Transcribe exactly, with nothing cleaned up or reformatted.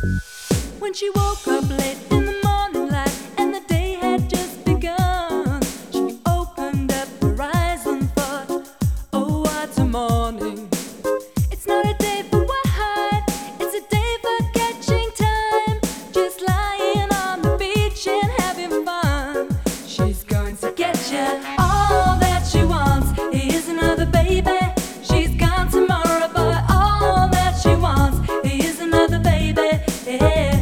When she woke up late in the morning light and the day had just begun, she opened up her eyes and thought, oh, what a morning. It's not a day for what, it's a day for catching time, just lying on the beach and having fun. She's going to get ya. All that she wants is another baby. She's gone tomorrow, but all that she wants is another baby. Yeah.